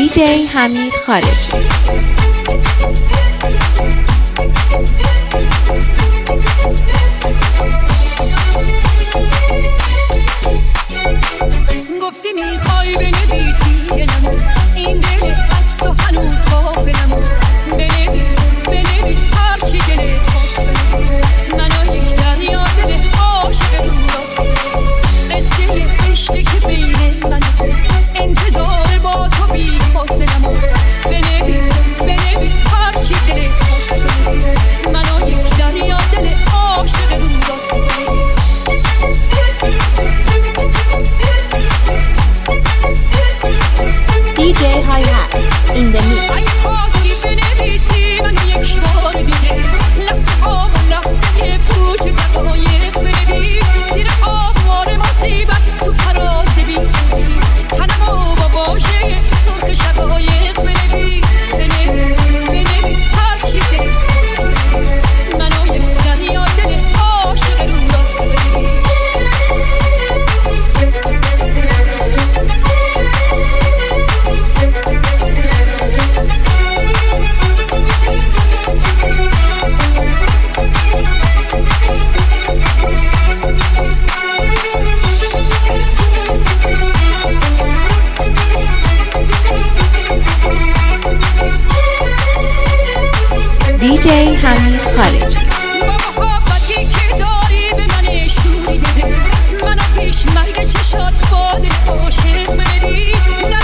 دیجی حمید خارجی. گفتی میخوای بنویسی دلمو، این دل از تو هنوز غافلمو. بنویس بنویس هرچی دلت خواست، منو یک دریا دل عاشق روراست. قصه عشقی که بین من و تو، انتظار با تو بی فاصلمو. بنویس بنویس هرچی دلت خواست، منو یک دریا دل عاشق روراست. DJ Hi-Hat in the mix. اگه خواستی بنویسی منو یک بار دیگه، لحظه ها و لحظه پوچ دقایق بنویس. زیر آوار مصیبت تو پراس بی‌کسی، تنمو با واژه سرخ شقایق بنویس. بنویس بنویس هرچی دلت خواست، منو یک دریا دل عاشق روراست. دیجی حمید خارجی. با محبتی که داری به من شوری داده، منو پیش مرگ چشات با دل عاشق بنویس.